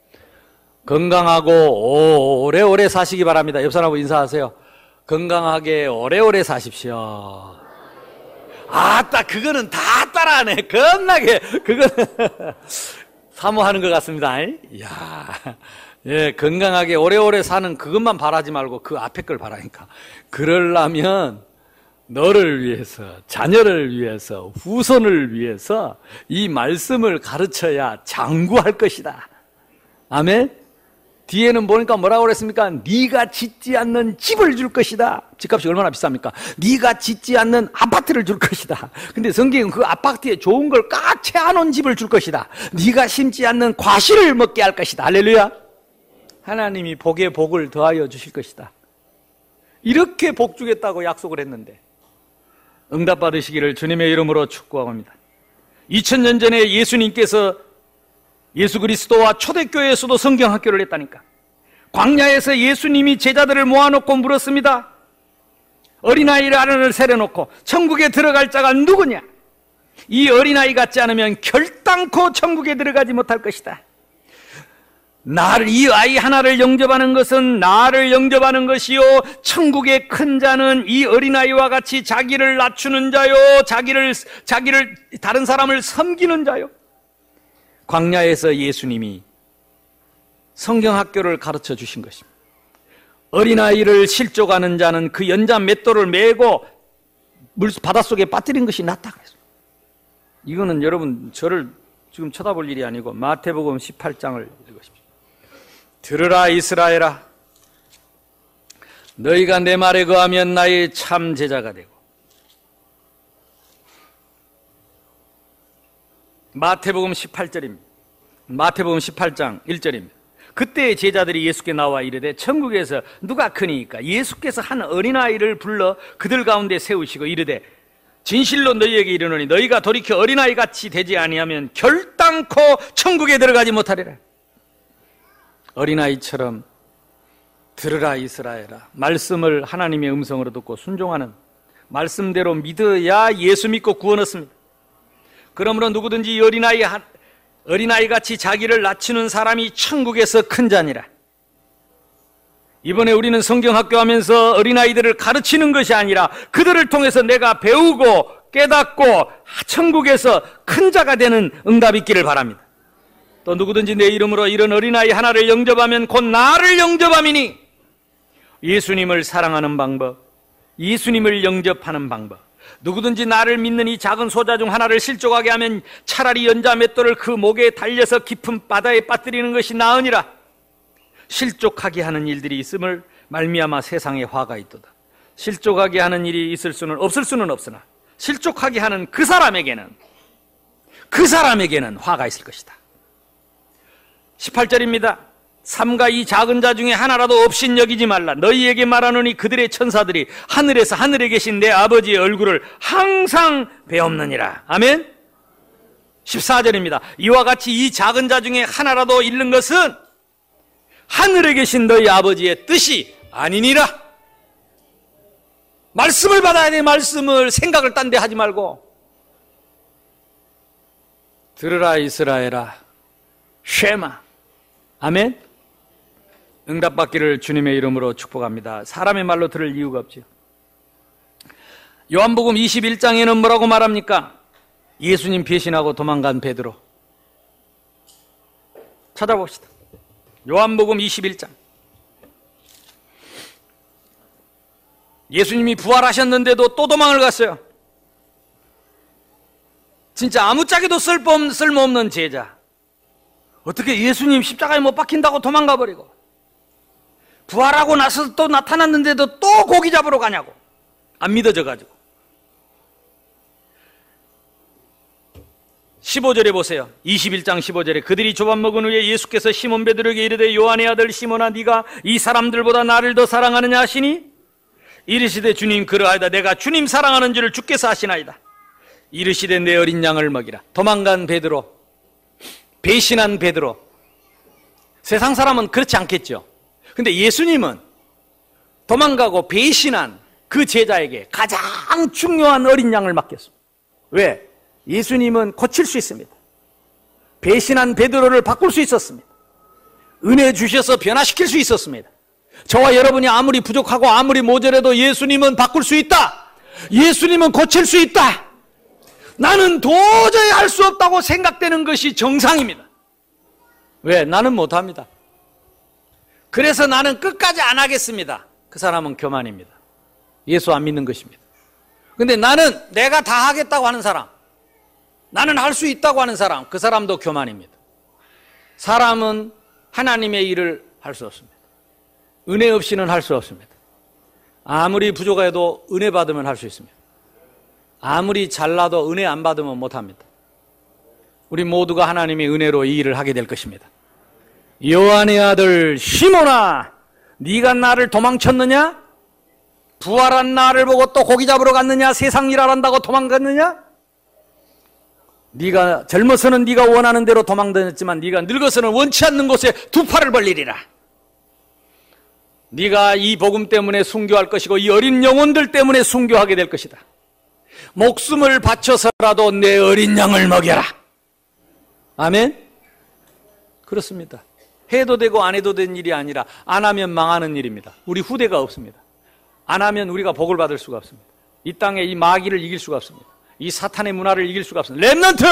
건강하고 오래오래 사시기 바랍니다. 옆 사람하고 인사하세요. 건강하게 오래오래 사십시오. 아따, 그거는 다 따라하네. 겁나게. 그거는 사모하는 것 같습니다. 이야. 예, 건강하게 오래오래 사는 그것만 바라지 말고 그 앞에 걸 바라니까. 그러려면 너를 위해서, 자녀를 위해서, 후손을 위해서 이 말씀을 가르쳐야 장구할 것이다. 아멘? 뒤에는 보니까 뭐라고 그랬습니까? 네가 짓지 않는 집을 줄 것이다. 집값이 얼마나 비쌉니까? 네가 짓지 않는 아파트를 줄 것이다. 근데 성경은 그 아파트에 좋은 걸 꽉 채워놓은 집을 줄 것이다. 네가 심지 않는 과실을 먹게 할 것이다. 할렐루야. 하나님이 복에 복을 더하여 주실 것이다. 이렇게 복 주겠다고 약속을 했는데 응답 받으시기를 주님의 이름으로 축복합니다. 이천 년 전에 예수님께서 예수 그리스도와 초대교회에서도 성경학교를 했다니까. 광야에서 예수님이 제자들을 모아놓고 물었습니다. 어린아이를 하나를 세려놓고 천국에 들어갈 자가 누구냐? 이 어린아이 같지 않으면 결단코 천국에 들어가지 못할 것이다. 나를, 이 아이 하나를 영접하는 것은 나를 영접하는 것이요, 천국의 큰 자는 이 어린아이와 같이 자기를 낮추는 자요, 자기를 자기를 다른 사람을 섬기는 자요. 광야에서 예수님이 성경학교를 가르쳐 주신 것입니다. 어린아이를 실족하는 자는 그 연자 맷돌을 메고 물 바닷속에 빠뜨린 것이 낫다 그랬습니다. 이거는 여러분 저를 지금 쳐다볼 일이 아니고 마태복음 십팔 장을 읽으십시오. 들으라 이스라엘아, 너희가 내 말에 거하면 나의 참 제자가 되고. 마태복음 십팔 절입니다. 마태복음 십팔 장 일 절입니다. 그때 제자들이 예수께 나와 이르되 천국에서 누가 크니까? 예수께서 한 어린아이를 불러 그들 가운데 세우시고 이르되 진실로 너희에게 이르노니 너희가 돌이켜 어린아이같이 되지 아니하면 결단코 천국에 들어가지 못하리라. 어린아이처럼 들으라 이스라엘아, 말씀을 하나님의 음성으로 듣고 순종하는, 말씀대로 믿어야 예수 믿고 구원 얻습니다. 그러므로 누구든지 어린아이, 어린아이같이 자기를 낮추는 사람이 천국에서 큰 자니라. 이번에 우리는 성경학교 하면서 어린아이들을 가르치는 것이 아니라 그들을 통해서 내가 배우고 깨닫고 천국에서 큰 자가 되는 응답이 있기를 바랍니다. 또 누구든지 내 이름으로 이런 어린아이 하나를 영접하면 곧 나를 영접함이니 예수님을 사랑하는 방법, 예수님을 영접하는 방법. 누구든지 나를 믿는 이 작은 소자 중 하나를 실족하게 하면 차라리 연자 맷돌을 그 목에 달려서 깊은 바다에 빠뜨리는 것이 나으니라. 실족하게 하는 일들이 있음을 말미암아 세상에 화가 있도다. 실족하게 하는 일이 있을 수는 없을 수는 없으나 실족하게 하는 그 사람에게는 그 사람에게는 화가 있을 것이다. 십팔 절입니다. 삼가 이 작은 자 중에 하나라도 없인 여기지 말라. 너희에게 말하노니 그들의 천사들이 하늘에서 하늘에 계신 내 아버지의 얼굴을 항상 배옵느니라. 아멘. 십사 절입니다. 이와 같이 이 작은 자 중에 하나라도 잃는 것은 하늘에 계신 너희 아버지의 뜻이 아니니라. 말씀을 받아야 돼. 말씀을. 생각을 딴 데 하지 말고. 들으라 이스라엘아, 쉐마. 아멘. 응답받기를 주님의 이름으로 축복합니다. 사람의 말로 들을 이유가 없지요. 요한복음 이십일 장에는 뭐라고 말합니까? 예수님 배신하고 도망간 베드로. 찾아봅시다. 요한복음 이십일 장. 예수님이 부활하셨는데도 또 도망을 갔어요. 진짜 아무짝에도 쓸모없는 제자. 어떻게 예수님 십자가에 못 박힌다고 도망가 버리고, 부활하고 나서 또 나타났는데도 또 고기 잡으러 가냐고. 안 믿어져 가지고. 십오 절에 보세요. 이십일 장 십오 절에 그들이 조밥 먹은 후에 예수께서 시몬 베드로에게 이르되 요한의 아들 시몬아, 네가 이 사람들보다 나를 더 사랑하느냐 하시니 이르시되 주님 그러하이다. 내가 주님 사랑하는 줄을 주께서 아시나이다. 이르시되 내 어린 양을 먹이라. 도망간 베드로, 배신한 베드로. 세상 사람은 그렇지 않겠죠. 근데 예수님은 도망가고 배신한 그 제자에게 가장 중요한 어린 양을 맡겼습니다. 왜? 예수님은 고칠 수 있습니다. 배신한 베드로를 바꿀 수 있었습니다. 은혜 주셔서 변화시킬 수 있었습니다. 저와 여러분이 아무리 부족하고 아무리 모자라도 예수님은 바꿀 수 있다. 예수님은 고칠 수 있다. 나는 도저히 할 수 없다고 생각되는 것이 정상입니다. 왜? 나는 못합니다. 그래서 나는 끝까지 안 하겠습니다. 그 사람은 교만입니다. 예수 안 믿는 것입니다. 근데 나는 내가 다 하겠다고 하는 사람, 나는 할 수 있다고 하는 사람, 그 사람도 교만입니다. 사람은 하나님의 일을 할 수 없습니다. 은혜 없이는 할 수 없습니다. 아무리 부족해도 은혜 받으면 할 수 있습니다. 아무리 잘나도 은혜 안 받으면 못합니다. 우리 모두가 하나님의 은혜로 이 일을 하게 될 것입니다. 요한의 아들 시몬아, 네가 나를 도망쳤느냐? 부활한 나를 보고 또 고기 잡으러 갔느냐? 세상 일 하란다고 도망갔느냐? 네가 젊어서는 네가 원하는 대로 도망다녔지만 네가 늙어서는 원치 않는 곳에 두 팔을 벌리리라. 네가 이 복음 때문에 순교할 것이고 이 어린 영혼들 때문에 순교하게 될 것이다. 목숨을 바쳐서라도 내 어린 양을 먹여라. 아멘? 그렇습니다. 해도 되고 안 해도 되는 일이 아니라 안 하면 망하는 일입니다. 우리 후대가 없습니다. 안 하면 우리가 복을 받을 수가 없습니다. 이 땅에 이 마귀를 이길 수가 없습니다. 이 사탄의 문화를 이길 수가 없습니다. 렘넌트!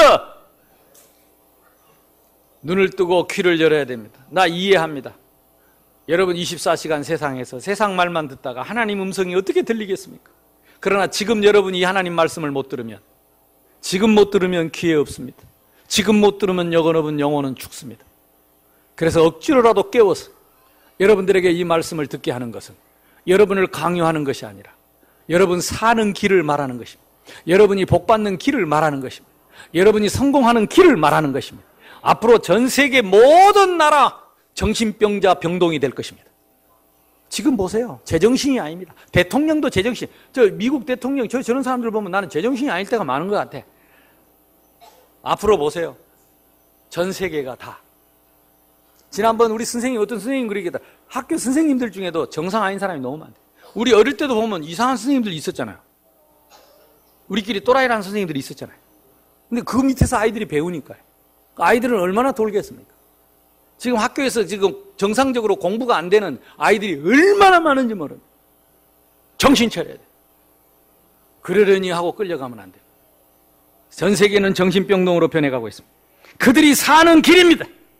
눈을 뜨고 귀를 열어야 됩니다. 나 이해합니다. 여러분 이십사 시간 세상에서 세상 말만 듣다가 하나님 음성이 어떻게 들리겠습니까? 그러나 지금 여러분이 이 하나님 말씀을 못 들으면, 지금 못 들으면 기회 없습니다. 지금 못 들으면 영혼 영혼은 죽습니다. 그래서 억지로라도 깨워서 여러분들에게 이 말씀을 듣게 하는 것은 여러분을 강요하는 것이 아니라 여러분 사는 길을 말하는 것입니다. 여러분이 복받는 길을 말하는 것입니다. 여러분이 성공하는 길을 말하는 것입니다. 앞으로 전 세계 모든 나라 정신병자 병동이 될 것입니다. 지금 보세요. 제정신이 아닙니다. 대통령도 제정신. 저 미국 대통령, 저 저런 사람들 보면 나는 제정신이 아닐 때가 많은 것 같아. 앞으로 보세요. 전 세계가 다. 지난번 우리 선생님, 어떤 선생님 그러겠다. 학교 선생님들 중에도 정상 아닌 사람이 너무 많대. 우리 어릴 때도 보면 이상한 선생님들 있었잖아요. 우리끼리 또라이라는 선생님들이 있었잖아요. 근데 그 밑에서 아이들이 배우니까요. 아이들은 얼마나 돌겠습니까? 지금 학교에서 지금 정상적으로 공부가 안 되는 아이들이 얼마나 많은지 모릅니다. 정신 차려야 돼요. 그러려니 하고 끌려가면 안 돼요. 전 세계는 정신병동으로 변해가고 있습니다. 그들이 사는 길입니다.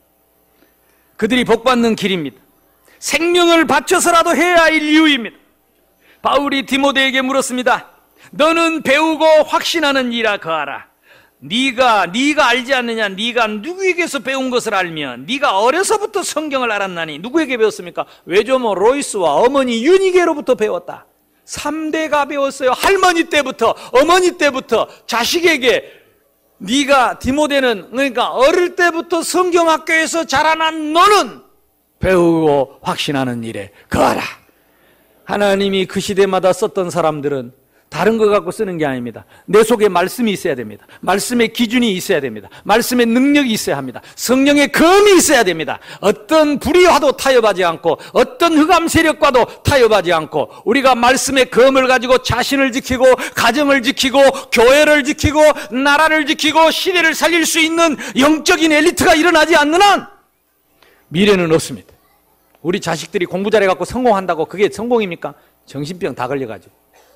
그들이 복받는 길입니다. 생명을 바쳐서라도 해야 할 이유입니다. 바울이 디모데에게 물었습니다. 너는 배우고 확신하는 이라 거하라. 네가 네가 알지 않느냐? 네가 누구에게서 배운 것을 알면 네가 어려서부터 성경을 알았나니. 누구에게 배웠습니까? 외조모 로이스와 어머니 유니게로부터 배웠다. 삼 대가 배웠어요. 할머니 때부터, 어머니 때부터 자식에게. 네가 디모데는, 그러니까 어릴 때부터 성경학교에서 자라난 너는 배우고 확신하는 일에 거하라. 하나님이 그 시대마다 썼던 사람들은 다른 거 갖고 쓰는 게 아닙니다. 내 속에 말씀이 있어야 됩니다. 말씀의 기준이 있어야 됩니다. 말씀의 능력이 있어야 합니다. 성령의 검이 있어야 됩니다. 어떤 불의와도 타협하지 않고 어떤 흑암 세력과도 타협하지 않고 우리가 말씀의 검을 가지고 자신을 지키고 가정을 지키고 교회를 지키고 나라를 지키고 시대를 살릴 수 있는 영적인 엘리트가 일어나지 않는 한 미래는 없습니다. 우리 자식들이 공부 잘해갖고 성공한다고 그게 성공입니까? 정신병 다 걸려가지고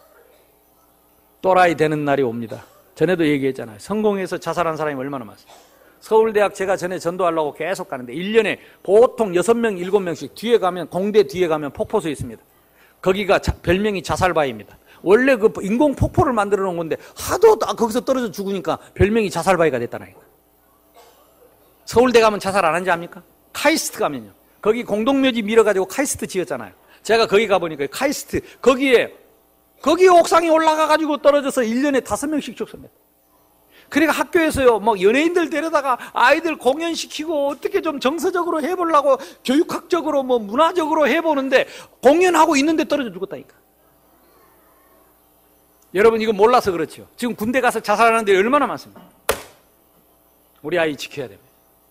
또라이 되는 날이 옵니다. 전에도 얘기했잖아요. 성공해서 자살한 사람이 얼마나 많습니까? 서울대학 제가 전에 전도하려고 계속 가는데 일 년에 보통 여섯 명, 일곱 명씩 뒤에 가면, 공대 뒤에 가면 폭포수 있습니다. 거기가 자, 별명이 자살바위입니다. 원래 그 인공 폭포를 만들어 놓은 건데 하도 거기서 떨어져 죽으니까 별명이 자살바위가 됐다니까. 서울대 가면 자살 안 한지 압니까? 카이스트 가면요. 거기 공동묘지 밀어가지고 카이스트 지었잖아요. 제가 거기 가보니까 카이스트, 거기에 거기 옥상에 올라가가지고 떨어져서 일 년에 다섯 명씩 죽습니다. 그러니까 학교에서요, 뭐 연예인들 데려다가 아이들 공연시키고 어떻게 좀 정서적으로 해보려고 교육학적으로 뭐 문화적으로 해보는데 공연하고 있는데 떨어져 죽었다니까. 여러분 이거 몰라서 그렇죠. 지금 군대 가서 자살하는 데 얼마나 많습니까? 우리 아이 지켜야 됩니다.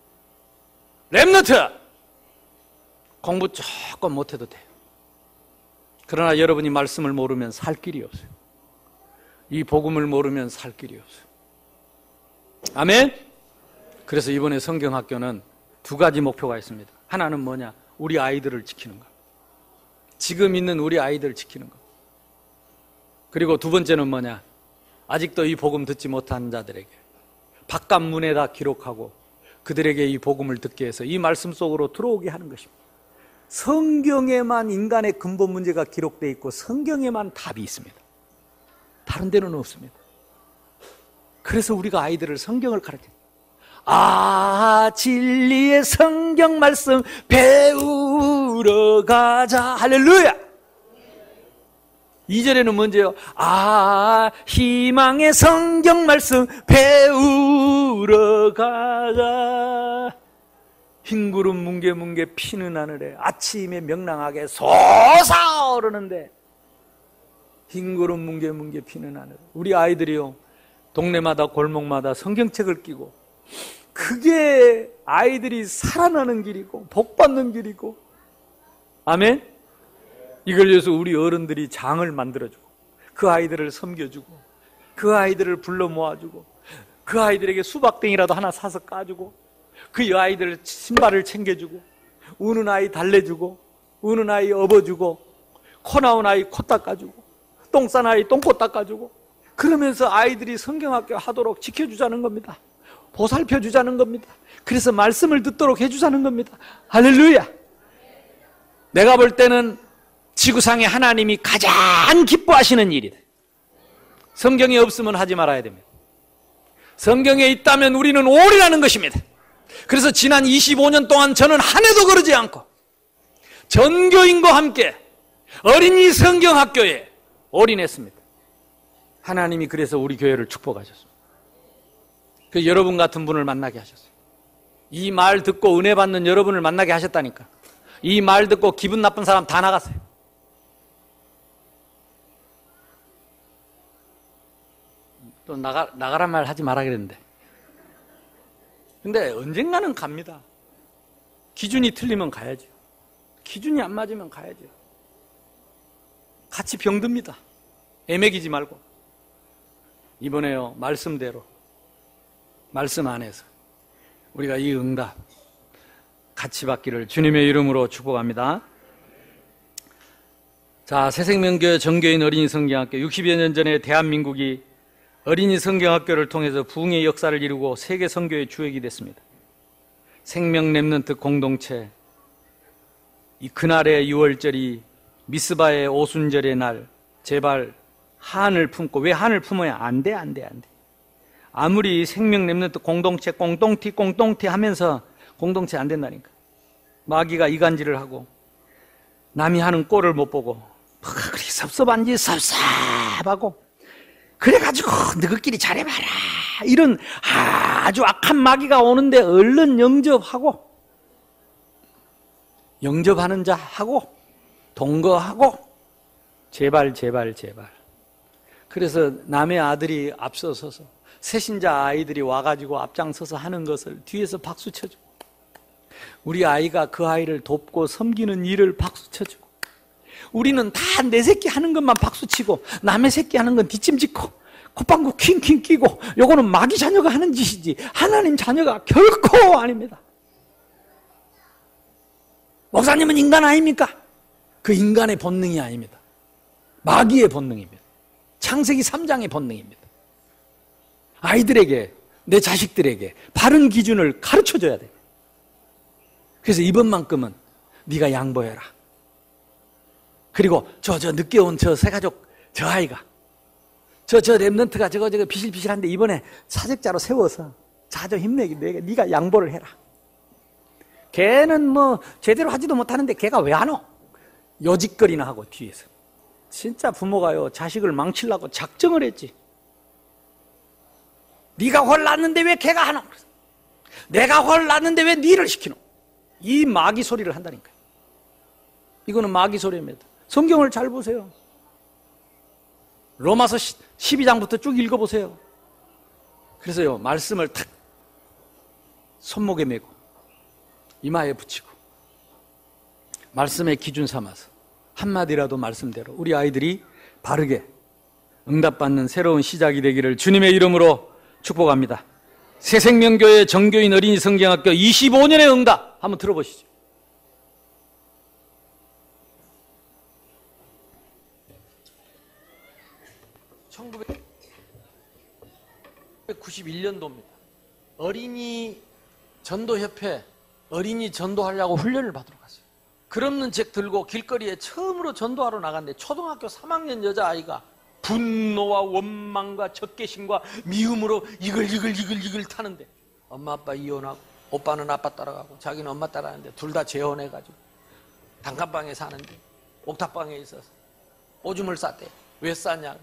렘너트! 공부 조금 못해도 돼요. 그러나 여러분이 말씀을 모르면 살 길이 없어요. 이 복음을 모르면 살 길이 없어요. 아멘? 그래서 이번에 성경학교는 두 가지 목표가 있습니다. 하나는 뭐냐? 우리 아이들을 지키는 것. 지금 있는 우리 아이들을 지키는 것. 그리고 두 번째는 뭐냐? 아직도 이 복음 듣지 못한 자들에게 바깥문에다 기록하고 그들에게 이 복음을 듣게 해서 이 말씀 속으로 들어오게 하는 것입니다. 성경에만 인간의 근본 문제가 기록되어 있고 성경에만 답이 있습니다. 다른 데는 없습니다. 그래서 우리가 아이들을 성경을 가르쳐요. 아, 진리의 성경 말씀 배우러 가자. 할렐루야. 이 절에는 먼저요. 아, 희망의 성경 말씀 배우러 가자. 흰 구름 뭉게뭉게 피는 하늘에 아침에 명랑하게 솟아오르는데 흰 구름 뭉게뭉게 피는 하늘. 우리 아이들이요, 동네마다 골목마다 성경책을 끼고 그게 아이들이 살아나는 길이고 복받는 길이고. 아멘? 이걸 위해서 우리 어른들이 장을 만들어주고 그 아이들을 섬겨주고 그 아이들을 불러 모아주고 그 아이들에게 수박땡이라도 하나 사서 까주고 그 아이들 신발을 챙겨주고 우는 아이 달래주고 우는 아이 업어주고 코 나온 아이 코 닦아주고 똥 싼 아이 똥꼬 닦아주고 그러면서 아이들이 성경학교 하도록 지켜주자는 겁니다. 보살펴주자는 겁니다. 그래서 말씀을 듣도록 해주자는 겁니다. 할렐루야. 내가 볼 때는 지구상에 하나님이 가장 기뻐하시는 일이다. 성경에 없으면 하지 말아야 됩니다. 성경에 있다면 우리는 올인하는 것입니다. 그래서 지난 이십오 년 동안 저는 한 해도 그러지 않고 전교인과 함께 어린이 성경학교에 올인했습니다. 하나님이 그래서 우리 교회를 축복하셨습니다. 그 여러분 같은 분을 만나게 하셨어요. 이 말 듣고 은혜 받는 여러분을 만나게 하셨다니까. 이 말 듣고 기분 나쁜 사람 다 나갔어요. 또 나가, 나가란 말 하지 말아 그랬는데. 근데 언젠가는 갑니다. 기준이 틀리면 가야죠. 기준이 안 맞으면 가야죠. 같이 병듭니다. 애매기지 말고. 이번에요, 말씀대로, 말씀 안에서 우리가 이 응답 같이 받기를 주님의 이름으로 축복합니다. 자, 새생명교회 정교인 어린이 성경학교, 육십여 년 전에 대한민국이 어린이 성경학교를 통해서 부흥의 역사를 이루고 세계 선교의 주역이 됐습니다. 생명 랩넌트 공동체, 이 그날의 유월절이 미스바의 오순절의 날, 제발 한을 품고. 왜 한을 품어야? 안 돼, 안 돼, 안 돼. 아무리 생명 랩런트 공동체, 공동티, 공동티 하면서 공동체 안 된다니까. 마귀가 이간질을 하고 남이 하는 꼴을 못 보고 그리 섭섭한지 섭섭하고 그래가지고 너희끼리 잘해봐라 이런 아주 악한 마귀가 오는데 얼른 영접하고 영접하는 자 하고 동거하고 제발 제발 제발. 그래서 남의 아들이 앞서서서 새신자 아이들이 와가지고 앞장서서 하는 것을 뒤에서 박수 쳐주고 우리 아이가 그 아이를 돕고 섬기는 일을 박수 쳐주고 우리는 다 내 새끼 하는 것만 박수 치고 남의 새끼 하는 건 뒷짐짓고 콧방구 킁킁 끼고 요거는 마귀 자녀가 하는 짓이지 하나님 자녀가 결코 아닙니다. 목사님은 인간 아닙니까? 그 인간의 본능이 아닙니다. 마귀의 본능입니다. 창세기 삼 장의 본능입니다. 아이들에게, 내 자식들에게 바른 기준을 가르쳐줘야 돼. 그래서 이번만큼은 네가 양보해라. 그리고 저 저 늦게 온 저 새가족 저 아이가 저 저 랩런트가 저거 저거 비실비실한데 이번에 사직자로 세워서 자 좀 힘내기 내가 네가 양보를 해라. 걔는 뭐 제대로 하지도 못하는데 걔가 왜 안 오? 요짓거리나 하고 뒤에서. 진짜 부모가요 자식을 망치려고 작정을 했지. 네가 홀 났는데 왜 걔가 안 오? 내가 홀 났는데 왜 니를 시키노? 이 마귀 소리를 한다니까요. 이거는 마귀 소리입니다. 성경을 잘 보세요. 로마서 십이 장부터 쭉 읽어보세요. 그래서요 말씀을 탁 손목에 메고 이마에 붙이고 말씀의 기준 삼아서 한마디라도 말씀대로 우리 아이들이 바르게 응답받는 새로운 시작이 되기를 주님의 이름으로 축복합니다. 새생명교회 정교인 어린이 성경학교 이십오 년의 응답 한번 들어보시죠. 천구백구십일 년도입니다. 어린이 전도협회 어린이 전도하려고 훈련을 받으러 갔어요. 글없는 책 들고 길거리에 처음으로 전도하러 나갔는데 초등학교 삼 학년 여자아이가 분노와 원망과 적개심과 미움으로 이글이글 이글이글 타는데 엄마 아빠 이혼하고 오빠는 아빠 따라가고 자기는 엄마 따라가는데 둘 다 재혼해가지고 단칸방에 사는데 옥탑방에 있어서 오줌을 쌌대. 왜 쌌냐?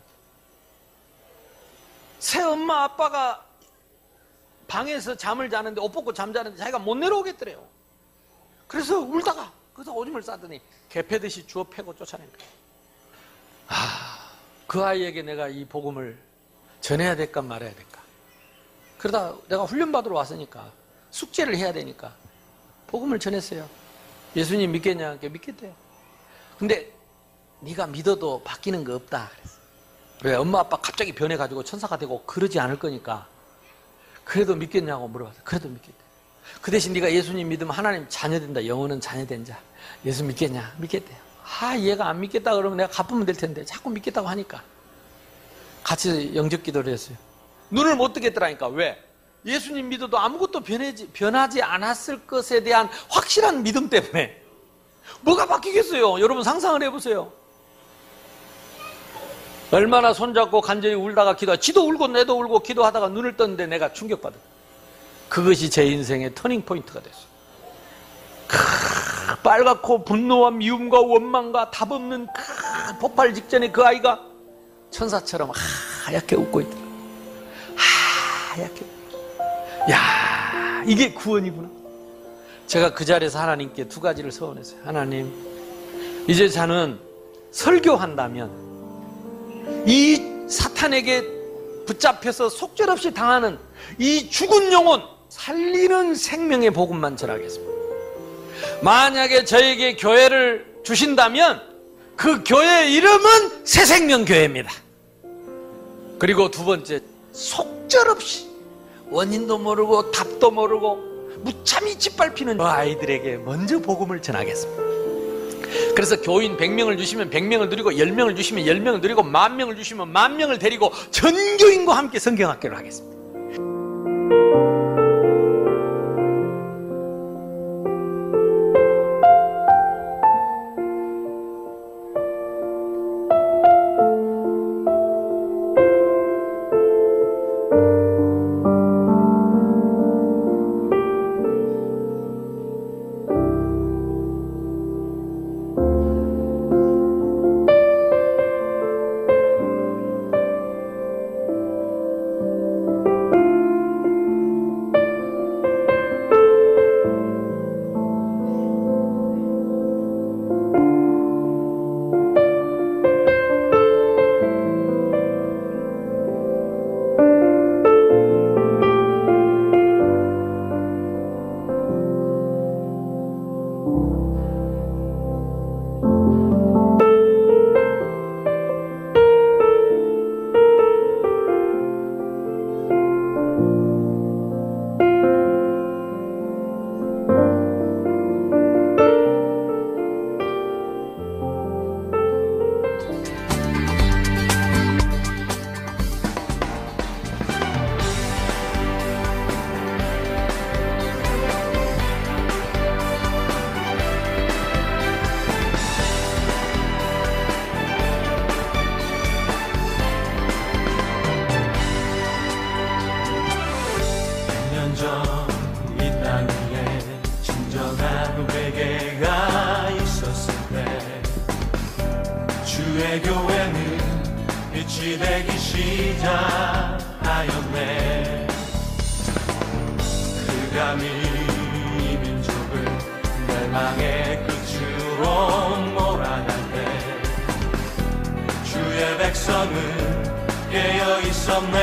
새 엄마 아빠가 방에서 잠을 자는데 옷 벗고 잠자는데 자기가 못 내려오겠더래요. 그래서 울다가 그래서 오줌을 싸더니 개패듯이 주워 패고 쫓아낸 거예요. 아, 그 아이에게 내가 이 복음을 전해야 될까 말아야 될까. 그러다 내가 훈련받으러 왔으니까 숙제를 해야 되니까 복음을 전했어요. 예수님 믿겠냐? 믿겠대요. 근데 네가 믿어도 바뀌는 거 없다 그랬어. 왜? 엄마 아빠 갑자기 변해가지고 천사가 되고 그러지 않을 거니까 그래도 믿겠냐고 물어봤어요. 그래도 믿겠대. 그 대신 네가 예수님 믿으면 하나님 자녀 된다. 영혼은 자녀 된 자. 예수 믿겠냐? 믿겠대요. 아, 얘가 안 믿겠다 그러면 내가 갚으면 될 텐데 자꾸 믿겠다고 하니까 같이 영접 기도를 했어요. 눈을 못 뜨겠더라니까. 왜? 예수님 믿어도 아무것도 변하지, 변하지 않았을 것에 대한 확실한 믿음 때문에. 뭐가 바뀌겠어요? 여러분 상상을 해보세요. 얼마나 손잡고 간절히 울다가 기도하 지도 울고 내도 울고 기도하다가 눈을 떴는데 내가 충격받아. 그것이 제 인생의 터닝포인트가 됐어요. 크, 빨갛고 분노와 미움과 원망과 답 없는 크, 폭발 직전에 그 아이가 천사처럼 하얗게 웃고 있더라. 하얗게. 야, 이게 구원이구나. 제가 그 자리에서 하나님께 두 가지를 서원했어요. 하나님, 이제 저는 설교한다면 이 사탄에게 붙잡혀서 속절없이 당하는 이 죽은 영혼 살리는 생명의 복음만 전하겠습니다. 만약에 저에게 교회를 주신다면 그 교회의 이름은 새생명교회입니다. 그리고 두 번째, 속절없이 원인도 모르고 답도 모르고 무참히 짓밟히는 그 아이들에게 먼저 복음을 전하겠습니다. 그래서 교인 백 명을 주시면 백 명을 드리고 십 명을 주시면 십 명을 드리고 만 명을 주시면 만 명을 데리고 전교인과 함께 성경학교를 하겠습니다. 교회는 빛이 되기 시작하였네. 그가 이 민족을 멸망의 끝으로 몰아갈 때 주의 백성은 깨어 있었네.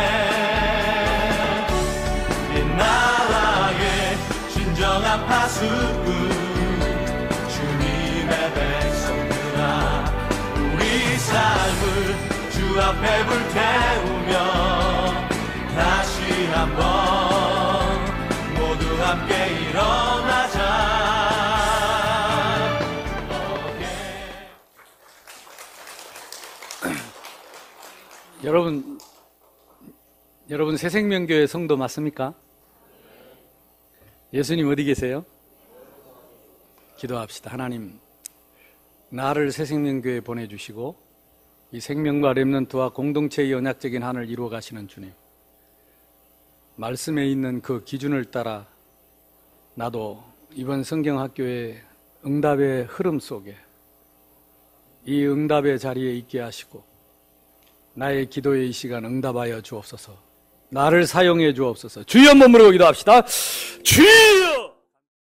이 나라의 진정한 파수꾼 주님의 백성들아, 우리 삶을 주 앞에 불태우며 다시 한번 모두 함께 일어나자. 여러분, 여러분 새생명교회 성도 맞습니까? 예수님 어디 계세요? 기도합시다. 하나님, 나를 새생명교회에 보내주시고 이 생명과 렘넌트와 공동체의 언약적인 한을 이루어 가시는 주님, 말씀에 있는 그 기준을 따라 나도 이번 성경학교의 응답의 흐름 속에 이 응답의 자리에 있게 하시고 나의 기도의 이 시간 응답하여 주옵소서. 나를 사용해 주옵소서. 주여, 몸으로 기도합시다. 주여!